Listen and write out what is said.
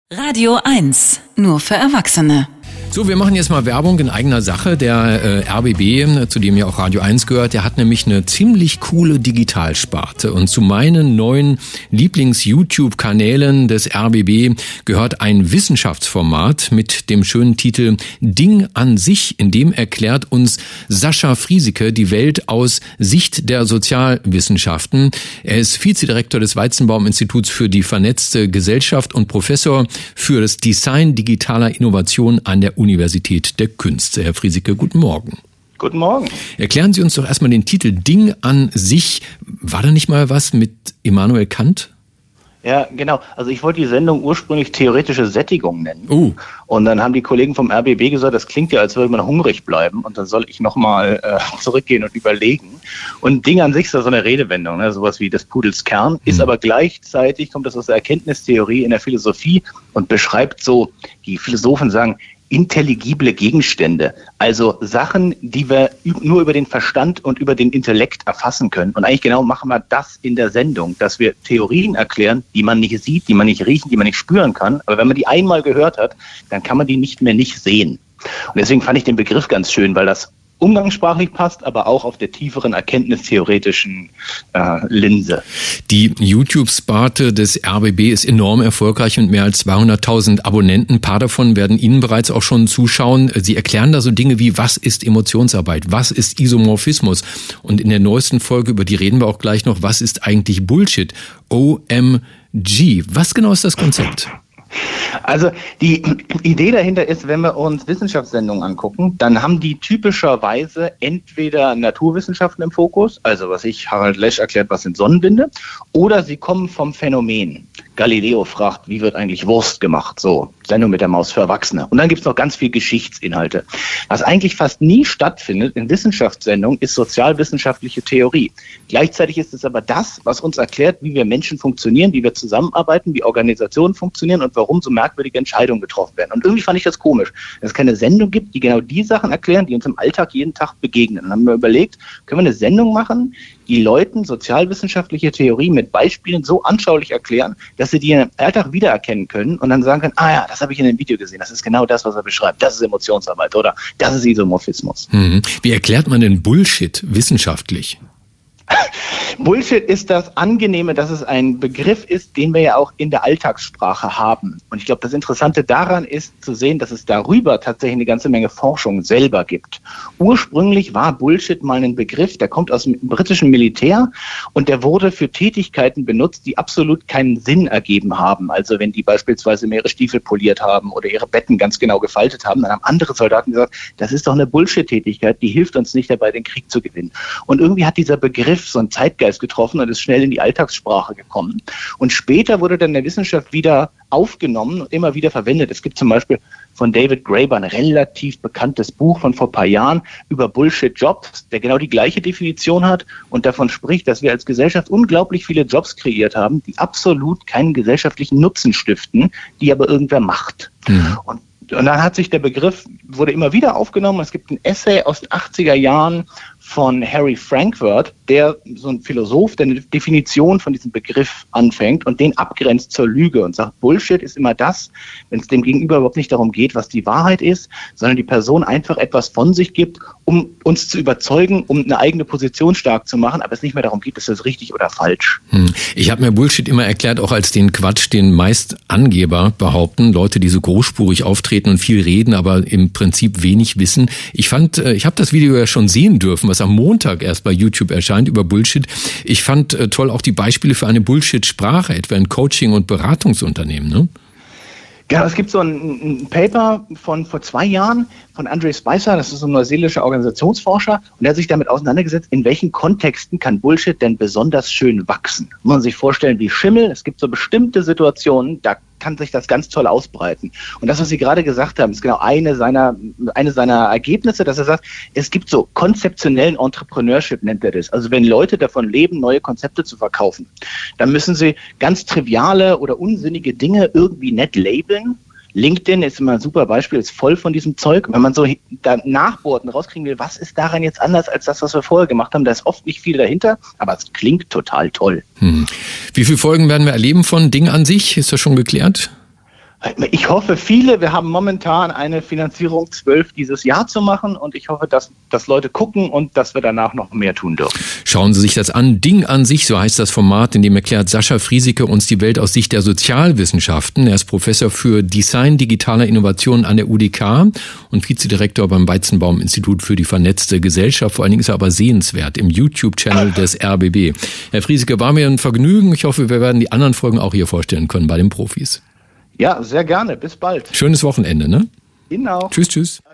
Radio 1, nur für Erwachsene. So, wir machen jetzt mal Werbung in eigener Sache. Der RBB, zu dem ja auch Radio 1 gehört, der hat nämlich eine ziemlich coole Digitalsparte. Und zu meinen neuen Lieblings-YouTube-Kanälen des RBB gehört ein Wissenschaftsformat mit dem schönen Titel Ding an sich. In dem erklärt uns Sascha Friesike die Welt aus Sicht der Sozialwissenschaften. Er ist Vizedirektor des Weizenbaum-Instituts für die vernetzte Gesellschaft und Professor für das Design digitaler Innovation an der Universität der Künste. Herr Friesike, guten Morgen. Guten Morgen. Erklären Sie uns doch erstmal den Titel Ding an sich. War da nicht mal was mit Immanuel Kant? Ja, genau. Also ich wollte die Sendung ursprünglich theoretische Sättigung nennen. Und dann haben die Kollegen vom RBB gesagt, das klingt ja, als würde man hungrig bleiben. Und dann soll ich nochmal zurückgehen und überlegen. Und Ding an sich ist ja so eine Redewendung, ne? Sowas wie des Pudels Kern, ist aber gleichzeitig, kommt das aus der Erkenntnistheorie in der Philosophie und beschreibt so, die Philosophen sagen, intelligible Gegenstände, also Sachen, die wir nur über den Verstand und über den Intellekt erfassen können. Und eigentlich genau machen wir das in der Sendung, dass wir Theorien erklären, die man nicht sieht, die man nicht riechen, die man nicht spüren kann. Aber wenn man die einmal gehört hat, dann kann man die nicht mehr nicht sehen. Und deswegen fand ich den Begriff ganz schön, weil das umgangssprachlich passt, aber auch auf der tieferen erkenntnistheoretischen Linse. Die YouTube-Sparte des RBB ist enorm erfolgreich mit mehr als 200.000 Abonnenten. Ein paar davon werden Ihnen bereits auch schon zuschauen. Sie erklären da so Dinge wie, was ist Emotionsarbeit, was ist Isomorphismus? Und in der neuesten Folge, über die reden wir auch gleich noch, was ist eigentlich Bullshit? OMG. Was genau ist das Konzept? Also die Idee dahinter ist, wenn wir uns Wissenschaftssendungen angucken, dann haben die typischerweise entweder Naturwissenschaften im Fokus, also Harald Lesch erklärt, was sind Sonnenwinde, oder sie kommen vom Phänomen. Galileo fragt, wie wird eigentlich Wurst gemacht? So, Sendung mit der Maus für Erwachsene. Und dann gibt's noch ganz viel Geschichtsinhalte. Was eigentlich fast nie stattfindet in Wissenschaftssendungen, ist sozialwissenschaftliche Theorie. Gleichzeitig ist es aber das, was uns erklärt, wie wir Menschen funktionieren, wie wir zusammenarbeiten, wie Organisationen funktionieren und warum so merkwürdige Entscheidungen getroffen werden. Und irgendwie fand ich das komisch, dass es keine Sendung gibt, die genau die Sachen erklären, die uns im Alltag jeden Tag begegnen. Und dann haben wir überlegt, können wir eine Sendung machen, die Leuten sozialwissenschaftliche Theorie mit Beispielen so anschaulich erklären, dass sie die im Alltag wiedererkennen können und dann sagen können, ah ja, das habe ich in dem Video gesehen, das ist genau das, was er beschreibt, das ist Emotionsarbeit oder das ist Isomorphismus. Wie erklärt man denn Bullshit wissenschaftlich? Bullshit ist das Angenehme, dass es ein Begriff ist, den wir ja auch in der Alltagssprache haben. Und ich glaube, das Interessante daran ist zu sehen, dass es darüber tatsächlich eine ganze Menge Forschung selber gibt. Ursprünglich war Bullshit mal ein Begriff, der kommt aus dem britischen Militär und der wurde für Tätigkeiten benutzt, die absolut keinen Sinn ergeben haben. Also wenn die beispielsweise ihre Stiefel poliert haben oder ihre Betten ganz genau gefaltet haben, dann haben andere Soldaten gesagt, das ist doch eine Bullshit-Tätigkeit, die hilft uns nicht dabei, den Krieg zu gewinnen. Und irgendwie hat dieser Begriff so einen Zeitgeist getroffen und ist schnell in die Alltagssprache gekommen. Und später wurde dann in der Wissenschaft wieder aufgenommen und immer wieder verwendet. Es gibt zum Beispiel von David Graeber ein relativ bekanntes Buch von vor ein paar Jahren über Bullshit-Jobs, der genau die gleiche Definition hat und davon spricht, dass wir als Gesellschaft unglaublich viele Jobs kreiert haben, die absolut keinen gesellschaftlichen Nutzen stiften, die aber irgendwer macht. Und dann hat sich der Begriff, wurde immer wieder aufgenommen. Es gibt ein Essay aus den 80er Jahren von Harry Frankfurt, der so ein Philosoph, der eine Definition von diesem Begriff anfängt und den abgrenzt zur Lüge und sagt, Bullshit ist immer das, wenn es dem Gegenüber überhaupt nicht darum geht, was die Wahrheit ist, sondern die Person einfach etwas von sich gibt, um uns zu überzeugen, um eine eigene Position stark zu machen, aber es nicht mehr darum geht, ist das richtig oder falsch. Ich habe mir Bullshit immer erklärt, auch als den Quatsch, den meist Angeber behaupten, Leute, die so großspurig auftreten und viel reden, aber im Prinzip wenig wissen. Ich habe das Video ja schon sehen dürfen, was am Montag erst bei YouTube erscheint über Bullshit. Ich fand toll auch die Beispiele für eine Bullshit-Sprache, etwa in Coaching- und Beratungsunternehmen, ne? Ja, es gibt so ein Paper von vor 2 Jahren von Andre Spicer, das ist so ein neuseeländischer Organisationsforscher, und der hat sich damit auseinandergesetzt, in welchen Kontexten kann Bullshit denn besonders schön wachsen. Muss man sich vorstellen wie Schimmel, es gibt so bestimmte Situationen, da kann sich das ganz toll ausbreiten. Und das, was Sie gerade gesagt haben, ist genau eine seiner Ergebnisse, dass er sagt, es gibt so konzeptionellen Entrepreneurship, nennt er das. Also wenn Leute davon leben, neue Konzepte zu verkaufen, dann müssen sie ganz triviale oder unsinnige Dinge irgendwie nett labeln. LinkedIn ist immer ein super Beispiel, ist voll von diesem Zeug. Wenn man so da nachbohrt und rauskriegen will, was ist daran jetzt anders als das, was wir vorher gemacht haben, da ist oft nicht viel dahinter, aber es klingt total toll. Wie viele Folgen werden wir erleben von Ding an sich? Ist das schon geklärt? Ich hoffe viele. Wir haben momentan eine Finanzierung 12 dieses Jahr zu machen und ich hoffe, dass Leute gucken und dass wir danach noch mehr tun dürfen. Schauen Sie sich das an. Ding an sich, so heißt das Format, in dem erklärt Sascha Friesike uns die Welt aus Sicht der Sozialwissenschaften. Er ist Professor für Design digitaler Innovationen an der UDK und Vizedirektor beim Weizenbaum-Institut für die vernetzte Gesellschaft. Vor allen Dingen ist er aber sehenswert im YouTube-Channel des RBB. Herr Friesike, war mir ein Vergnügen. Ich hoffe, wir werden die anderen Folgen auch hier vorstellen können bei den Profis. Ja, sehr gerne. Bis bald. Schönes Wochenende, ne? Ihnen auch. Tschüss, tschüss.